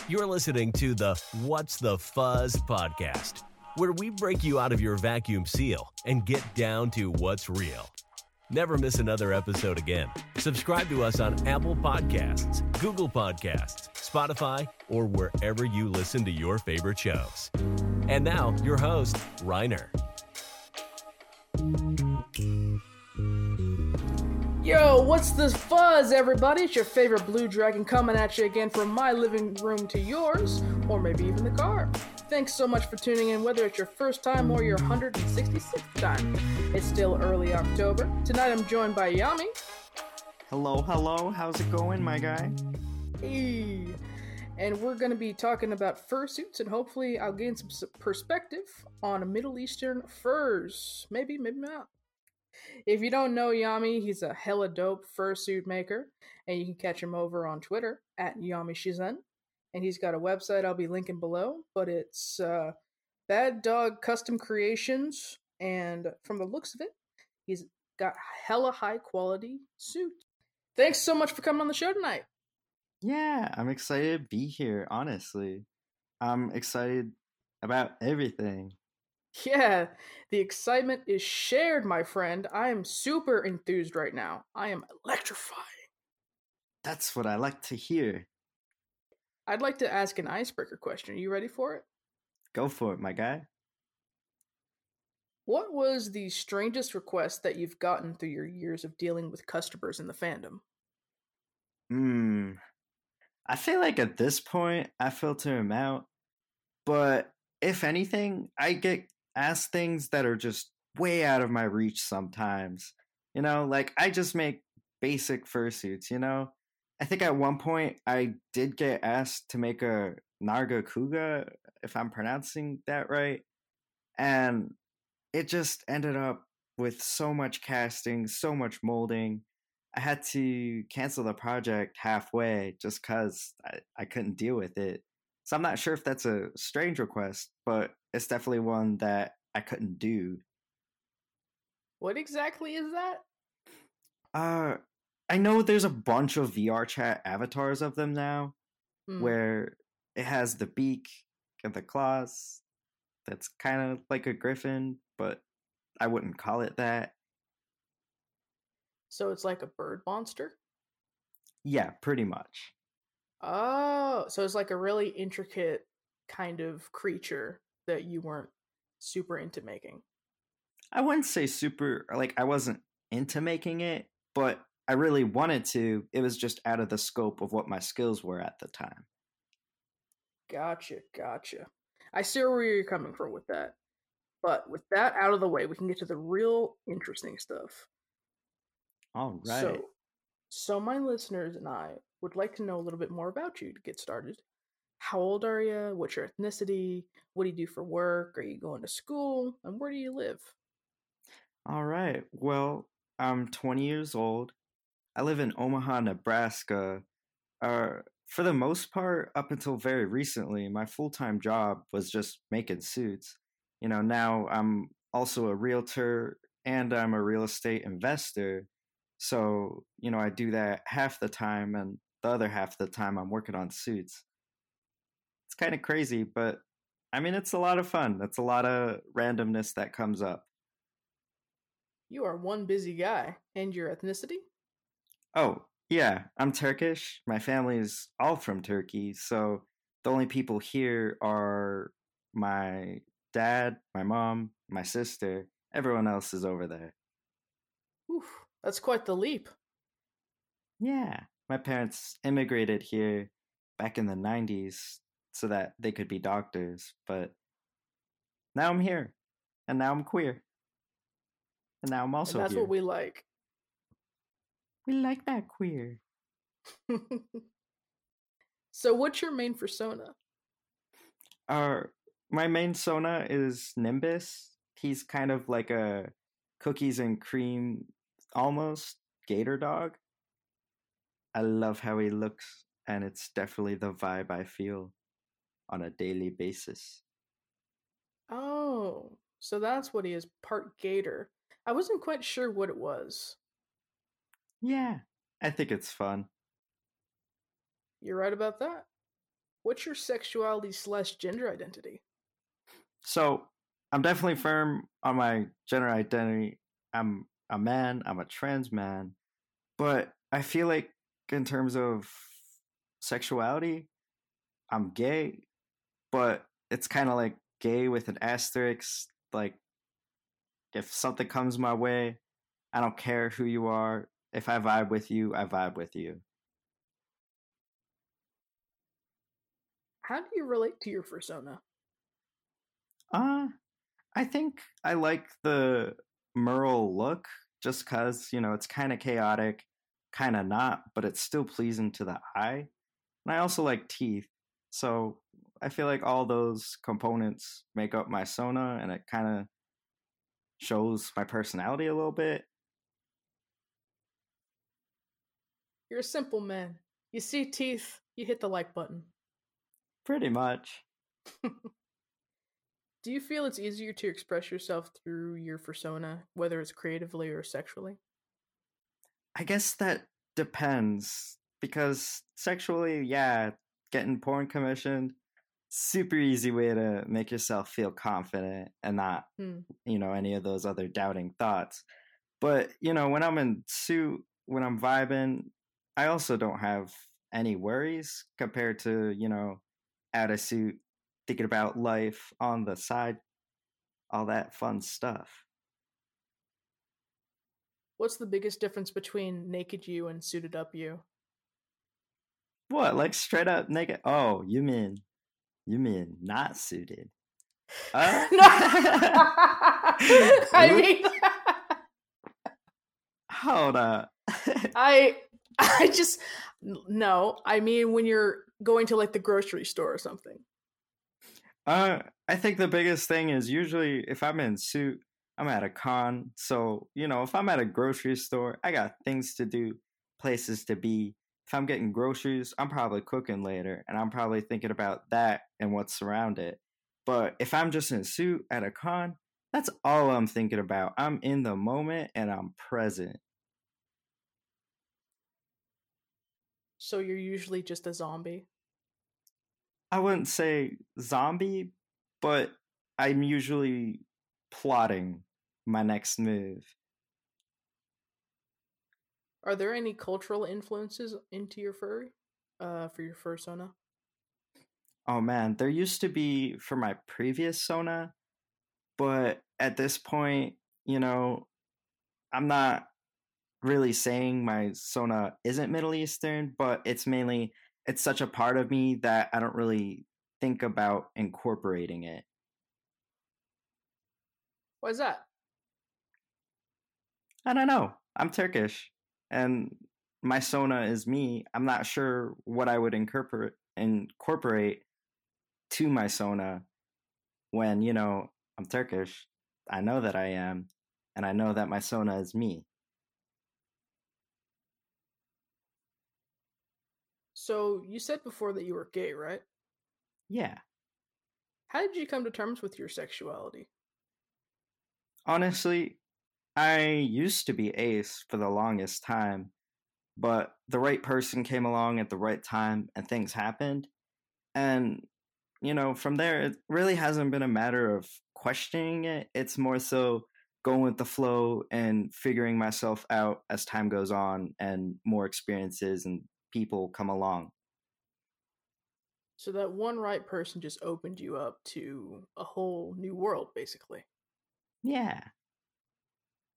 You're listening to the What's the Fuzz podcast, where we break you out of your vacuum seal and get down to what's real. Never miss another episode again. Subscribe to us on Apple Podcasts, Google Podcasts, Spotify, or wherever you listen to your favorite shows. And now, your host, Reiner. Yo, what's this fuzz, everybody? It's your favorite Blue Dragon coming at you again from my living room to yours, or maybe even the car. Thanks so much for tuning in, whether it's your first time or your 166th time. It's still early October. Tonight I'm joined by Yami. Hello. How's it going, my guy? Hey. And we're going to be talking about fursuits, and hopefully I'll gain some perspective on Middle Eastern furs. Maybe not. If you don't know Yami, he's a hella dope fursuit maker, and you can catch him over on Twitter at Yami Shizen. And he's got a website I'll be linking below, but it's Bad Dog Custom Creations, and from the looks of it, he's got hella high quality suits. Thanks so much for coming on the show tonight. Yeah, I'm excited to be here, honestly. I'm excited about everything. Yeah, the excitement is shared, my friend. I am super enthused right now. I am electrifying. That's what I like to hear. I'd like to ask an icebreaker question. Are you ready for it? Go for it, my guy. What was the strangest request that you've gotten through your years of dealing with customers in the fandom? I feel like at this point, I filter them out. But if anything, I get asked things that are just way out of my reach sometimes. You know, like I just make basic fursuits, you know? I think at one point I did get asked to make a Narga Kuga, if I'm pronouncing that right. And it just ended up with so much casting, so much molding. I had to cancel the project halfway just because I couldn't deal with it. So I'm not sure if that's a strange request, but it's definitely one that I couldn't do. What exactly is that? I know there's a bunch of VR chat avatars of them now, where it has the beak and the claws. That's kind of like a griffin, but I wouldn't call it that. So it's like a bird monster? Yeah, pretty much. Oh, so it's like a really intricate kind of creature that you weren't super into making. I wouldn't say super, like I wasn't into making it, but I really wanted to. It was just out of the scope of what my skills were at the time. Gotcha. I see where you're coming from with that. But with that out of the way, we can get to the real interesting stuff. All right. So my listeners and I would like to know a little bit more about you to get started. How old are you? What's your ethnicity? What do you do for work? Are you going to school? And where do you live? All right. Well, I'm 20 years old. I live in Omaha, Nebraska. For the most part, up until very recently, my full-time job was just making suits. You know, now I'm also a realtor and I'm a real estate investor. So, you know, I do that half the time, and the other half of the time I'm working on suits. It's kind of crazy, but I mean, it's a lot of fun. It's a lot of randomness that comes up. You are one busy guy. And your ethnicity? Oh, yeah, I'm Turkish. My family's all from Turkey, so the only people here are my dad, my mom, my sister. Everyone else is over there. Oof, that's quite the leap. Yeah, my parents immigrated here back in the 90s so that they could be doctors, but now I'm here, and now I'm queer, and now I'm also And that's here. what we like. We like that queer. So what's your main persona? My main Sona is Nimbus. He's kind of like a cookies and cream, almost gator dog. I love how he looks, and it's definitely the vibe I feel on a daily basis. Oh, so that's what he is, part gator. I wasn't quite sure what it was. Yeah, I think it's fun. You're right about that. What's your sexuality / gender identity? So I'm definitely firm on my gender identity. I'm a man, I'm a trans man, but I feel like in terms of sexuality, I'm gay, but it's kind of like gay with an asterisk. Like, if something comes my way, I don't care who you are. If I vibe with you, I vibe with you. How do you relate to your persona? Uh, I think I like the Merle look just because, it's kind of chaotic, kind of not, but it's still pleasing to the eye. And I also like teeth. So I feel like all those components make up my Sona and it kind of shows my personality a little bit. You're a simple man. You see teeth, you hit the like button. Pretty much. Do you feel it's easier to express yourself through your persona, whether it's creatively or sexually? I guess that depends because sexually, yeah, getting porn commissioned, super easy way to make yourself feel confident and not, Hmm. any of those other doubting thoughts. But, when I'm in suit, when I'm vibing, I also don't have any worries compared to, out of suit, thinking about life on the side, all that fun stuff. What's the biggest difference between naked you and suited up you? What, like straight up naked? Oh, you mean not suited? Uh, No, I mean, hold up. I, I just no. I mean, when you're going to like the grocery store or something. I think the biggest thing is usually if I'm in suit, I'm at a con. So, if I'm at a grocery store, I got things to do, places to be. If I'm getting groceries, I'm probably cooking later and I'm probably thinking about that and what's around it. But if I'm just in suit at a con, that's all I'm thinking about. I'm in the moment and I'm present. So you're usually just a zombie. I wouldn't say zombie, but I'm usually plotting my next move. Are there any cultural influences into your furry, for your fursona? Oh man, there used to be for my previous Sona, but at this point, I'm not really saying my Sona isn't Middle Eastern, but it's such a part of me that I don't really think about incorporating it. Why is that? I don't know. I'm Turkish and my Sona is me. I'm not sure what I would incorporate to my Sona when, I'm Turkish. I know that I am, and I know that my Sona is me. So you said before that you were gay, right? Yeah. How did you come to terms with your sexuality? Honestly, I used to be ace for the longest time, but the right person came along at the right time and things happened. And, from there, it really hasn't been a matter of questioning it. It's more so going with the flow and figuring myself out as time goes on and more experiences and people come along. So that one right person just opened you up to a whole new world, basically. Yeah.